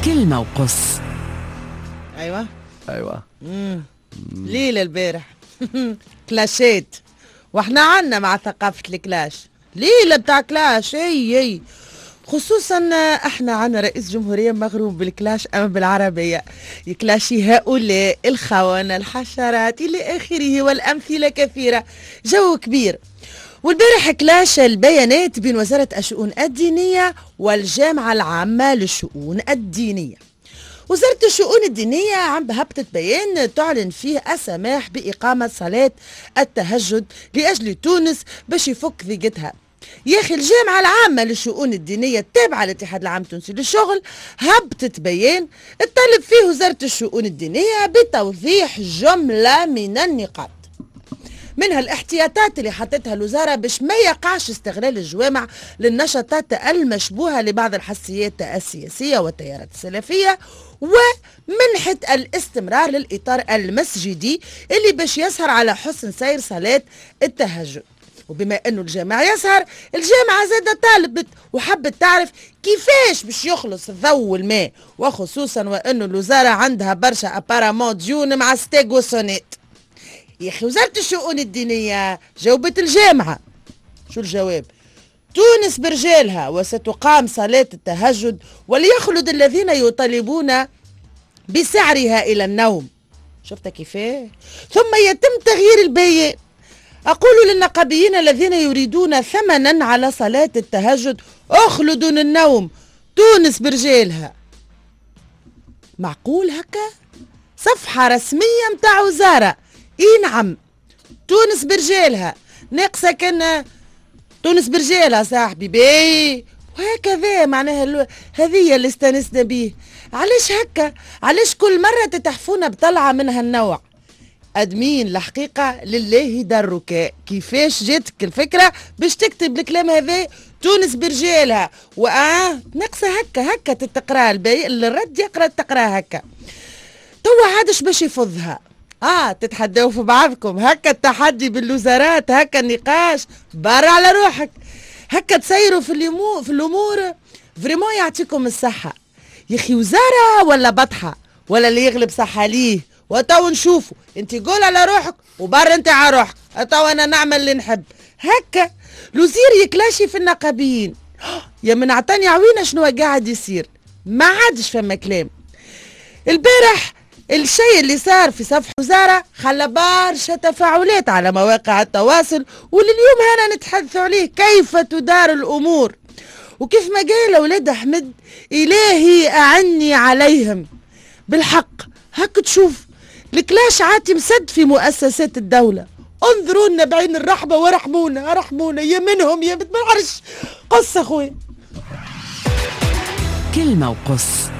كلمة وقص. ايوه ليلة البارح كلاشات، واحنا عنا مع ثقافة الكلاش، ليلة بتاع كلاش. هي خصوصا احنا عنا رئيس جمهورية مغروم بالكلاش اما بالعربية، يكلاشي هؤلاء الخونة الحشرات الى اخره، والامثلة كثيرة. جو كبير. والبارح كلاش البيانات بين وزارة الشؤون الدينية والجامعة العامة للشؤون الدينية. وزارة الشؤون الدينية عم هبطت بيان تعلن فيه السماح بإقامة صلاة التهجد لأجل تونس باش يفك ضيقتها. يا أخي الجامعة العامة للشؤون الدينية التابعة للاتحاد العام التونسي للشغل هبطت بيان تطالب فيه وزارة الشؤون الدينية بتوضيح جملة من النقاط، منها الاحتياطات اللي حطتها الوزارة باش ما يقعش استغلال الجوامع للنشاطات المشبوهة لبعض الحساسيات السياسية والتيارات السلفية، ومنحة الاستمرار للإطار المسجدي اللي باش يسهر على حسن سير صلاة التهجد. وبما أنه الجامع يسهر، الجامعة زادة طالبت وحبت تعرف كيفاش باش يخلص الضوء والماء، وخصوصا وأنه الوزارة عندها برشا أبارامون ديون مع ستيغ وسونيت. يا أخي وزارة الشؤون الدينية جاوبت الجامعة. شو الجواب؟ تونس برجالها وستقام صلاة التهجد، وليخلد الذين يطالبون بسعرها إلى النوم. شفت كيفاه؟ ثم يتم تغيير البيان. أقول للنقابيين الذين يريدون ثمنا على صلاة التهجد اخلدوا النوم، تونس برجالها. معقول هكا؟ صفحة رسمية متاع وزارة. نعم تونس برجالها، ناقصة كان تونس برجالها صاحبي باي، وهكذا معناها هذه اللي استانسنا بيه. علاش هكا؟ علاش كل مرة تتحفونا بطلعة من هالنوع؟ أدمين الحقيقة لله درك كيفاش جاتك الفكرة باش تكتب الكلام هذا تونس برجالها، ناقصة هكا تتقرا الرد يقرا تقرا هكا. توا عادش باش يفضها. تتحداو في بعضكم هكا، التحدي بالوزارات هكا، النقاش برا على روحك هكا، تسيروا في الامور فريمون. يعطيكم الصحة يا اخي، وزارة ولا بطحة ولا اللي يغلب صحة ليه، وتو نشوفوا. انت قول على روحك وبر انت على روحك، تو انا نعمل اللي نحب هكا. الوزير يكلاشي في النقابيين، يا من عطاني عوينة شنو قاعد يصير، ما عادش فما كلام. البارح الشيء اللي صار في صفحة وزارة خلى برشا تفاعلات على مواقع التواصل، ولليوم هنا نتحدث عليه كيف تدار الأمور. وكيف ما قال أولاد أحمد، إلهي أعني عليهم. بالحق هك تشوف الكلاش عاتي مسد في مؤسسات الدولة. انظروا لنا بعين الرحبة ورحمونا يا منهم يا بتمعرش قصة أخوي. كلمة وقص.